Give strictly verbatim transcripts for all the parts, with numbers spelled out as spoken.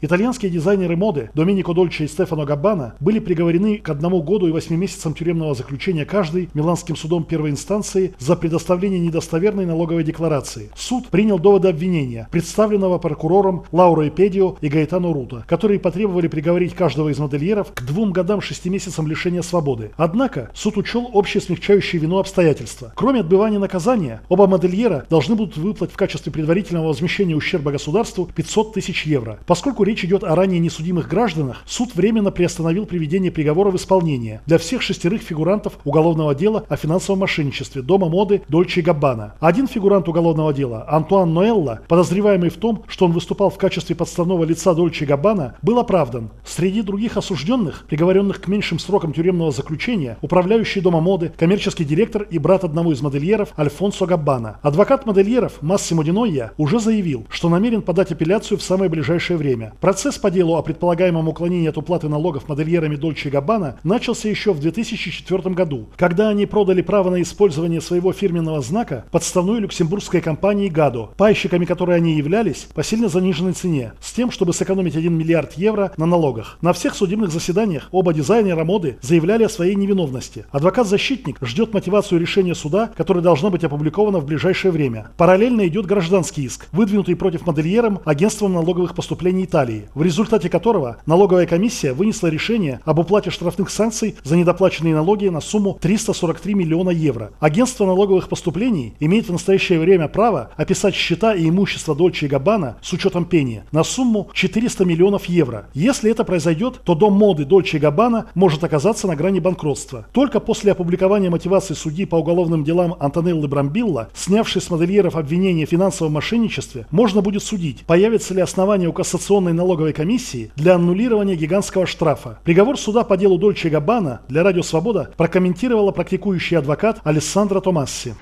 Итальянские дизайнеры моды Доменико Дольче и Стефано Габбана были приговорены к одному году и восьми месяцам тюремного заключения каждый Миланским судом первой инстанции за предоставление недостоверной налоговой декларации. Суд принял доводы обвинения, представленного прокурором Лауро Педио и Гаэтано Руто, которые потребовали приговорить каждого из модельеров к двум годам шести месяцам лишения свободы. Однако суд учел общие смягчающие вину обстоятельства. Кроме отбывания наказания, оба модельера должны будут выплатить в качестве предварительного возмещения ущерба государству пятьсот тысяч евро. Поскольку речь идет о ранее несудимых гражданах, суд временно приостановил приведение приговора в исполнение для всех шестерых фигурантов уголовного дела о финансовом мошенничестве Дома моды Дольче и Габбана. Один фигурант уголовного дела, Антуан Ноэлла, подозреваемый в том, что он выступал в качестве подставного лица Дольче и Габбана, был оправдан. Среди других осужденных, приговоренных к меньшим срокам тюремного заключения, управляющий Дома моды, коммерческий директор и брат одного из модельеров Альфонсо Габбана. Адвокат модельеров Массимо Ди Нойя уже заявил, что намерен подать апелляцию в самое ближайшее время. Процесс по делу о предполагаемом уклонении от уплаты налогов модельерами Дольче и Габбана начался еще в две тысячи четвёртом году, когда они продали право на использование своего фирменного знака подставной люксембургской компании Гадо, пайщиками которой они являлись по сильно заниженной цене, с тем, чтобы сэкономить один миллиард евро на налогах. На всех судебных заседаниях оба дизайнера моды заявляли о своей невиновности. Адвокат-защитник ждет мотивацию решения суда, которое должно быть опубликовано в ближайшее время. Параллельно идет гражданский иск, выдвинутый против модельером Агентством налоговых поступлений Италии, в результате которого налоговая комиссия вынесла решение об уплате штрафных санкций за недоплаченные налоги на сумму триста сорок три миллиона евро. Агентство налоговых поступлений имеет в настоящее время право описать счета и имущество Дольче и Габбана с учетом пени на сумму четыреста миллионов евро. Если это произойдет, то дом моды Дольче и Габбана может оказаться на грани банкротства. Только после опубликования мотивации судьи по уголовным делам Антонеллы Брамбилла, снявшей с модельеров обвинение в финансовом мошенничестве, можно будет судить, появится ли основание у кассационной налоговой комиссии для аннулирования гигантского штрафа. Приговор суда по делу Дольче и Габбана для Радио Свобода прокомментировала практикующий адвокат Алессандро Томасси.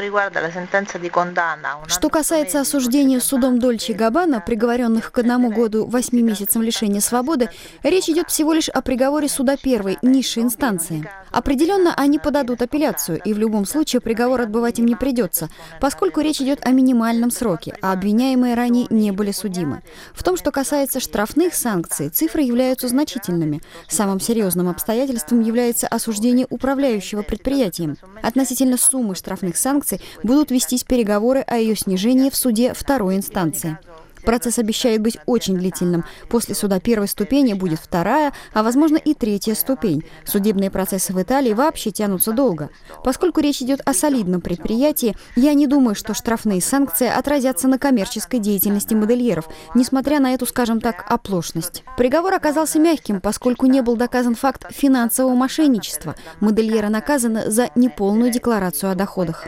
Что касается осуждения судом Дольче и Габбана, приговоренных к одному году восьми месяцам лишения свободы, речь идет всего лишь о приговоре суда первой, низшей инстанции. Определенно, они подадут апелляцию, и в любом случае приговор отбывать им не придется, поскольку речь идет о минимальном сроке, а обвиняемые ранее не были судимы. В том, что касается штрафных санкций, цифры являются значительными. Самым серьезным обстоятельством является осуждение управляющего предприятием. Относительно суммы штрафных санкций будут вестись переговоры о ее снижении в суде второй инстанции. Процесс обещает быть очень длительным. После суда первой ступени будет вторая, а возможно и третья ступень. Судебные процессы в Италии вообще тянутся долго. Поскольку речь идет о солидном предприятии, я не думаю, что штрафные санкции отразятся на коммерческой деятельности модельеров, несмотря на эту, скажем так, оплошность. Приговор оказался мягким, поскольку не был доказан факт финансового мошенничества. Модельеры наказаны за неполную декларацию о доходах.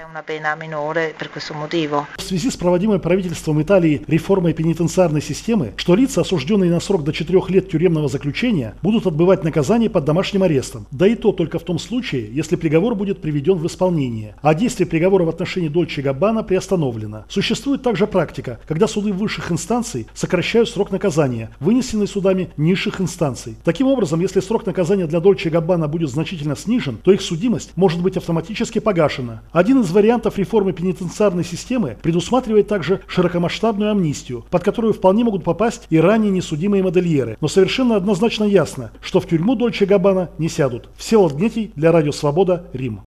В связи с проводимой правительством Италии реформой пенитенциарной системы, что лица, осужденные на срок до четырех лет тюремного заключения, будут отбывать наказание под домашним арестом. Да и то только в том случае, если приговор будет приведен в исполнение, а действие приговора в отношении Дольче и Габбана приостановлено. Существует также практика, когда суды высших инстанций сокращают срок наказания, вынесенный судами низших инстанций. Таким образом, если срок наказания для Дольче и Габбана будет значительно снижен, то их судимость может быть автоматически погашена. Один из вариантов реформы пенитенциарной системы предусматривает также широкомасштабную амнистию, под которую вполне могут попасть и ранее несудимые модельеры. Но совершенно однозначно ясно, что в тюрьму Дольче и Габбана не сядут. Всеволод Гнетий для Радио Свобода, Рим.